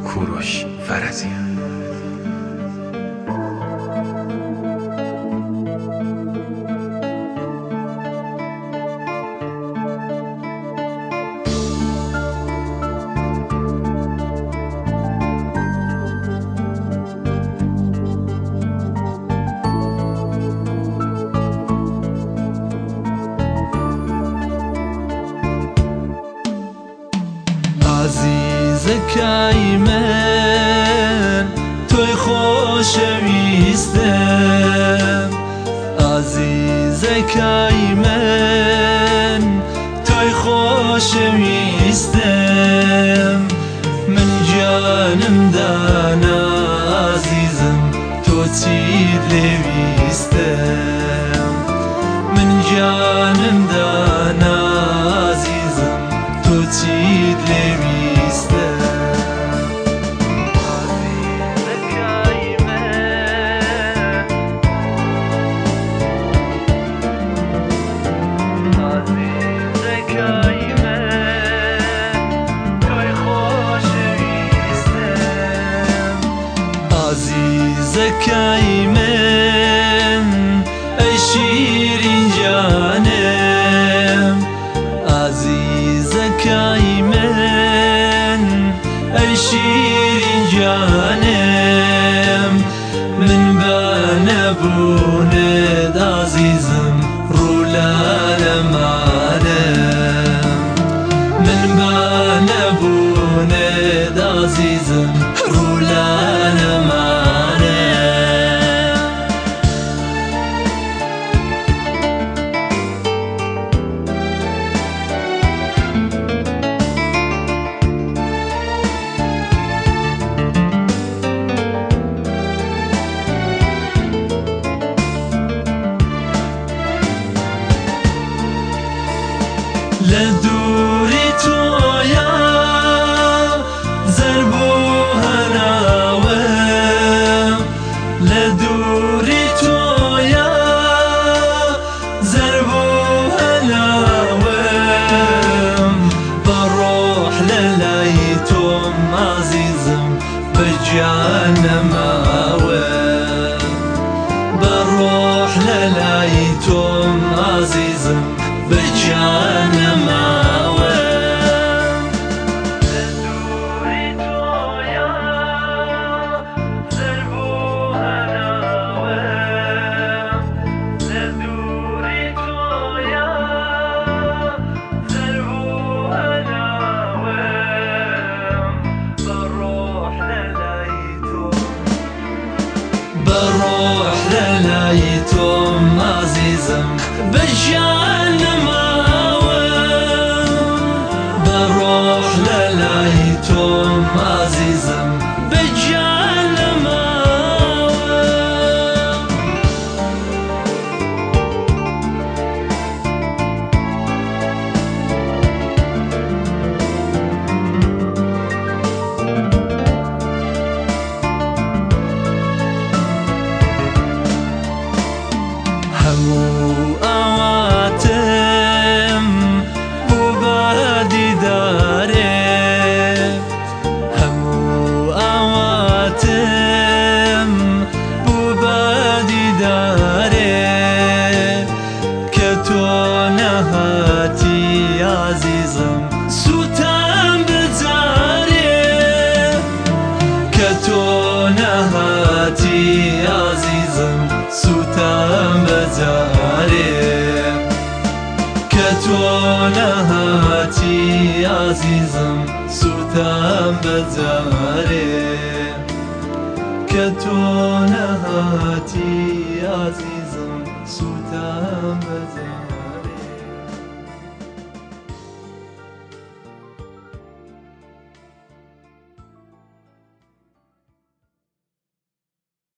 کوروش فرزیان. عزیزەکەی من تۆی خۆشەویستم، عزیزەکەی من تۆی خۆشەویستم، من جانم دانا عزیزم تۆ چیت لێویستم، من جانم دانا عزیزم تۆ چیت لێویستم. عزیزەکەی من ئەی شیرین جانم، عزیزەکەی من ئەی شیرین جانم، من بە نەبوونت عزیزم ڕوو لە لەمانم، من بە نەبوونت عزیزم ڕوو لە لەمانم. لە دووری تۆیە زەرب و هەناوم، لە دووری تۆیە زەرب و هەناوم، بە ڕۆح لە لای تۆم عزیزم بە گیان نەماوم، بە ڕۆح لە لای تۆم عزیزم بە گیان نەماوم، لە دووری تۆیە زەرب و هەناوم، لە دووری تۆیە زەرب و هەناوم، بە ڕۆح لە لای تۆم، بە ڕۆح لە لای تۆم عزیزم بە گیان نەماوم، بە ڕۆح لە لای تۆم عزیزم بە گیان نەماوم. هەموو ئاواتم بوو بە دیدارێت، هەموو ئاواتم بوو بە دیدارێت، کە تۆ نەهاتی عزیزم سوتام بجارێت، کە تۆ نەهاتی عزیزم سوتام بجارێت، کە تۆ نەهاتی عزیزم سوتام بجارێت، کە تۆ نەهاتی عزیزم سوتام بجارێت.